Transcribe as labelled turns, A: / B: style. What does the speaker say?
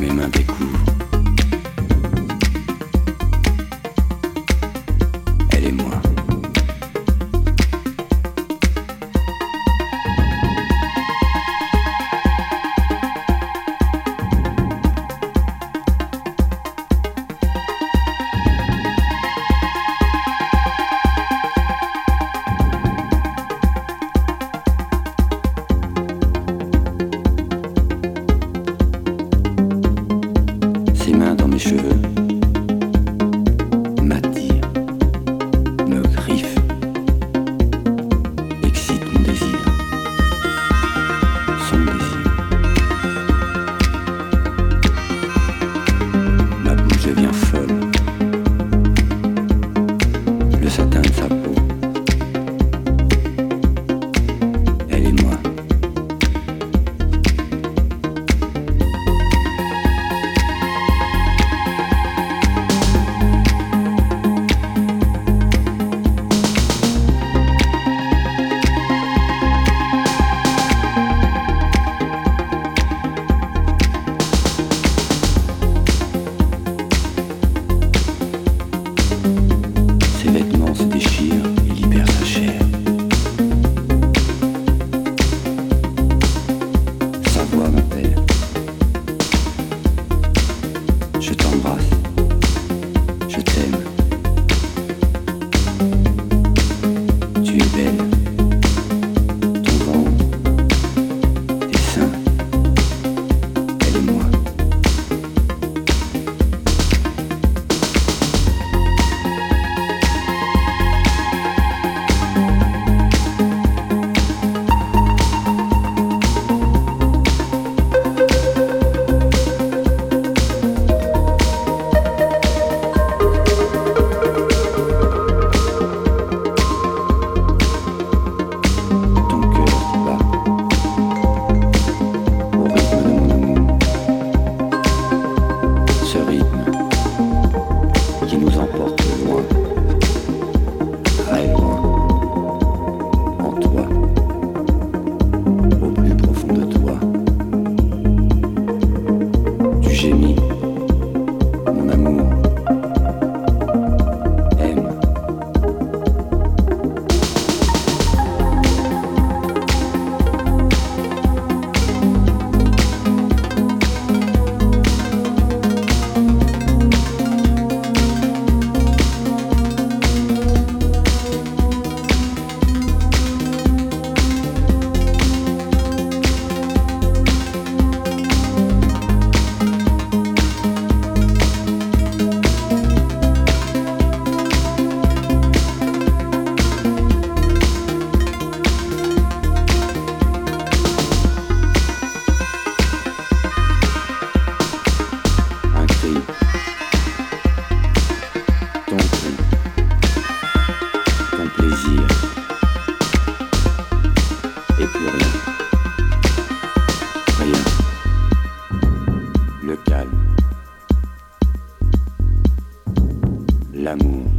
A: mes mains découvrent. Elle et moi. Ses mains dans mes cheveux m'attirent, me griffent, excitent mon désir, son désir. Ma bouche devient folle, le satin de sa peau. Elle et moi. Ses vêtements se déchirent et libèrent sa chair. Sa voix m'appelle. Je t'embrasse. Je t'aime. Tu es belle. Ton ventre. Tes seins. Elle et moi. Ton cœur qui bat au rythme de mon amour. Ce rythme qui nous emporte loin, très loin, en toi, au plus profond de toi. Tu gémis, mon amour. Aime. Un cri, ton cri, ton plaisir, et plus rien. Rien. Le calme, l'amour.